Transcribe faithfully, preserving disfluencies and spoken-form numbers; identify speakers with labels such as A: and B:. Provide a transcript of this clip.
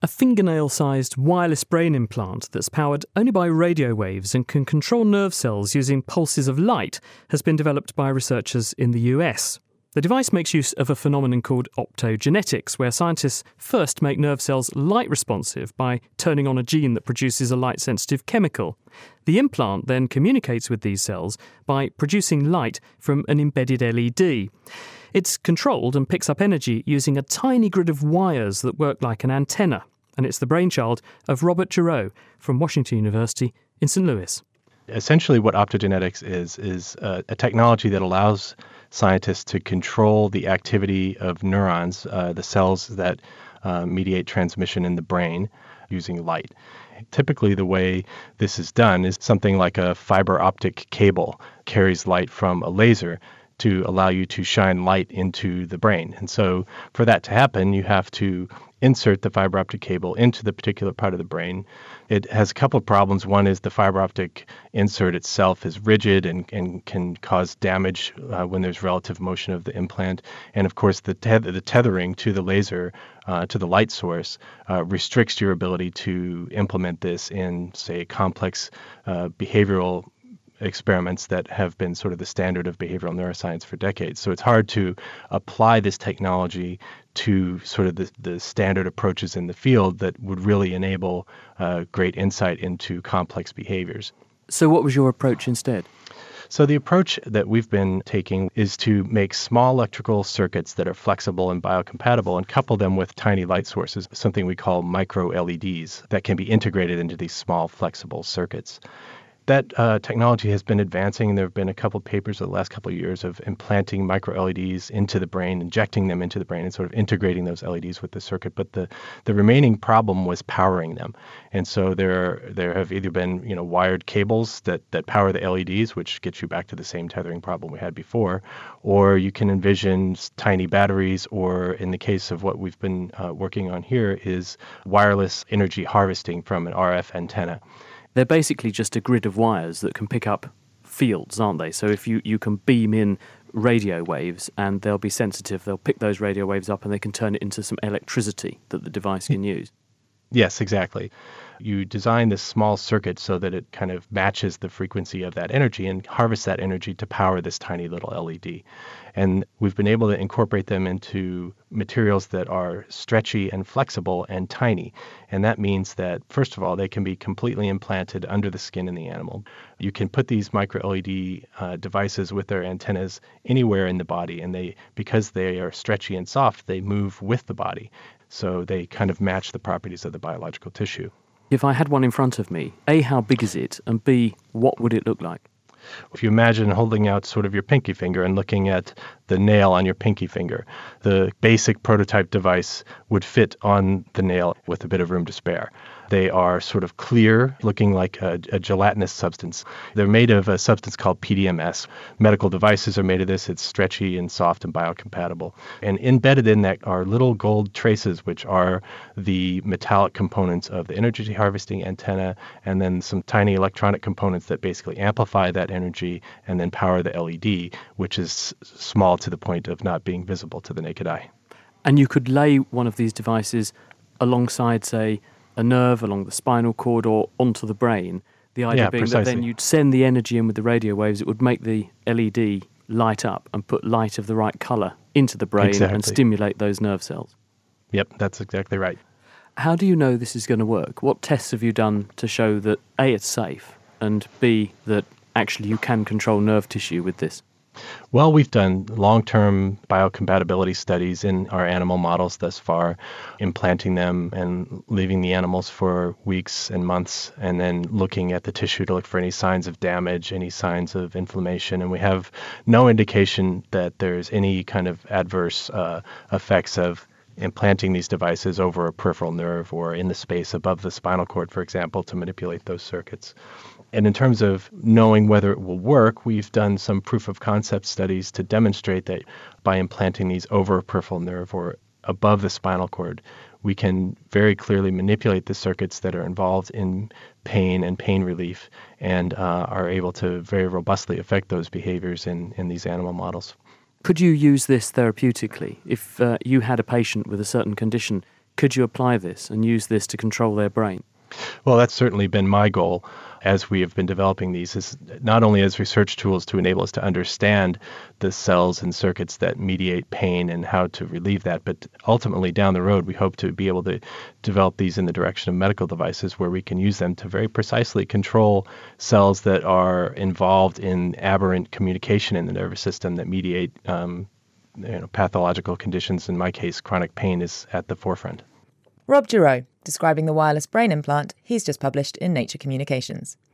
A: A fingernail-sized wireless brain implant that's powered only by radio waves and can control nerve cells using pulses of light has been developed by researchers in the U S. The device makes use of a phenomenon called optogenetics, where scientists first make nerve cells light responsive by turning on a gene that produces a light-sensitive chemical. The implant then communicates with these cells by producing light from an embedded L E D. It's controlled and picks up energy using a tiny grid of wires that work like an antenna. And it's the brainchild of Robert Giroux from Washington University in Saint Louis.
B: Essentially what optogenetics is, is a, a technology that allows scientists to control the activity of neurons, uh, the cells that uh, mediate transmission in the brain, using light. Typically, the way this is done is something like a fiber optic cable carries light from a laser to allow you to shine light into the brain. And so for that to happen, you have to insert the fiber optic cable into the particular part of the brain. It has a couple of problems. One is the fiber optic insert itself is rigid and, and can cause damage uh, when there's relative motion of the implant. And of course, the, teth- the tethering to the laser, uh, to the light source, uh, restricts your ability to implement this in, say, complex uh, behavioral experiments that have been sort of the standard of behavioral neuroscience for decades. So it's hard to apply this technology to sort of the, the standard approaches in the field that would really enable uh, great insight into complex behaviors.
A: So what was your approach instead?
B: So the approach that we've been taking is to make small electrical circuits that are flexible and biocompatible and couple them with tiny light sources, something we call micro L E Ds, that can be integrated into these small flexible circuits. That uh, technology has been advancing. There have been a couple of papers over the last couple of years of implanting micro L E Ds into the brain, injecting them into the brain, and sort of integrating those L E Ds with the circuit. But the, the remaining problem was powering them. And so there there have either been you know wired cables that, that power the L E Ds, which gets you back to the same tethering problem we had before, or you can envision tiny batteries, or in the case of what we've been uh, working on here is wireless energy harvesting from an R F antenna.
A: They're basically just a grid of wires that can pick up fields, aren't they? So if you, you can beam in radio waves and they'll be sensitive, they'll pick those radio waves up and they can turn it into some electricity that the device can use.
B: Yes, exactly. You design this small circuit so that it kind of matches the frequency of that energy and harvests that energy to power this tiny little L E D. And we've been able to incorporate them into materials that are stretchy and flexible and tiny. And that means that, first of all, they can be completely implanted under the skin in the animal. You can put these micro L E D uh, devices with their antennas anywhere in the body, and they, because they are stretchy and soft, they move with the body. So they kind of match the properties of the biological tissue.
A: If I had one in front of me, A, how big is it? And B, what would it look like?
B: If you imagine holding out sort of your pinky finger and looking at the nail on your pinky finger, the basic prototype device would fit on the nail with a bit of room to spare. They are sort of clear, looking like a, a gelatinous substance. They're made of a substance called P D M S. Medical devices are made of this. It's stretchy and soft and biocompatible. And embedded in that are little gold traces, which are the metallic components of the energy harvesting antenna, and then some tiny electronic components that basically amplify that energy and then power the L E D, which is small to the point of not being visible to the naked eye.
A: And you could lay one of these devices alongside, say, a nerve along the spinal cord or onto the brain. The idea
B: yeah,
A: being
B: precisely.
A: that then you'd send the energy in with the radio waves, it would make the L E D light up and put light of the right colour into the brain
B: exactly.
A: and stimulate those nerve cells.
B: Yep, that's exactly right.
A: How do you know this is going to work? What tests have you done to show that A, it's safe, and B, that actually you can control nerve tissue with this?
B: Well, we've done long-term biocompatibility studies in our animal models thus far, implanting them and leaving the animals for weeks and months, and then looking at the tissue to look for any signs of damage, any signs of inflammation. And we have no indication that there's any kind of adverse uh, effects of implanting these devices over a peripheral nerve or in the space above the spinal cord, for example, to manipulate those circuits. And in terms of knowing whether it will work, we've done some proof of concept studies to demonstrate that by implanting these over a peripheral nerve or above the spinal cord, we can very clearly manipulate the circuits that are involved in pain and pain relief and uh, are able to very robustly affect those behaviors in, in these animal models.
A: Could you use this therapeutically? If uh, you had a patient with a certain condition, could you apply this and use this to control their brain?
B: Well, that's certainly been my goal as we have been developing these, is not only as research tools to enable us to understand the cells and circuits that mediate pain and how to relieve that, but ultimately down the road we hope to be able to develop these in the direction of medical devices where we can use them to very precisely control cells that are involved in aberrant communication in the nervous system that mediate um, you know, pathological conditions. In my case, chronic pain is at the forefront.
C: Rob Giroux, describing the wireless brain implant he's just published in Nature Communications.